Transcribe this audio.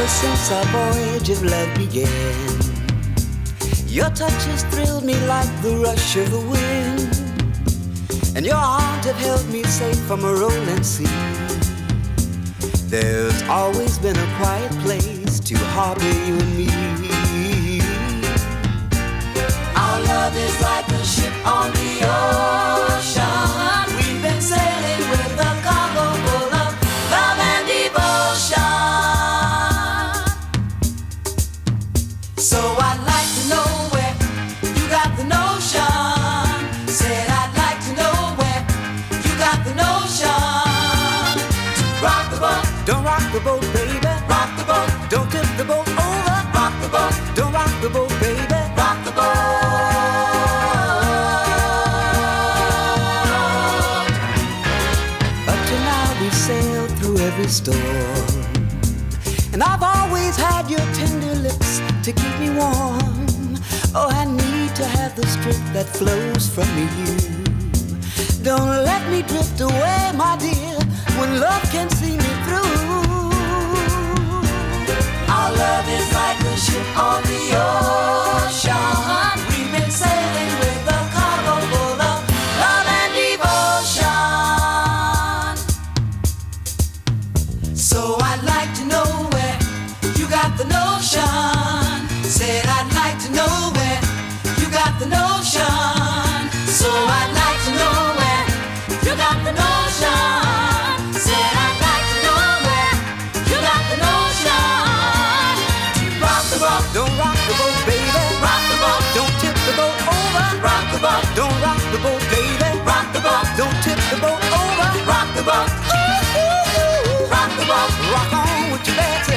Ever since our voyage of love began, your touches thrilled me like the rush of the wind, and your arms have held me safe from a rolling sea. There's always been a quiet place to harbor you and me. Our love is like a ship on the ocean. We've been sailing with a cargo full of love and devotion. So I'd like to know where you got the notion. Said I'd like to know where you got the notion. Rock the boat, don't rock the boat, baby. Rock the boat, don't tip the boat over. Rock the boat, don't rock the boat, baby. Rock the boat. Up to now we've sailed through every storm, and I've always had your tender lips to keep me warm. Oh, I need to have the strength that flows from you. Don't let me drift away, my dear, when love can see me through. Our love is like a ship on the ocean. We've been sailing with a cargo full of love and devotion. So I'd like to know where you got the notion. Said I'd like to know where you got the notion. So I'd like to know where you got the notion. Said I'd like to know where you got the notion. Rock the boat, don't rock the boat, baby. Rock the boat, don't tip the boat over. Rock the boat, don't rock the boat, baby. Rock the boat, don't tip the boat over. Rock the boat, ooh, ooh, ooh. Rock the boat, rock on with your bad.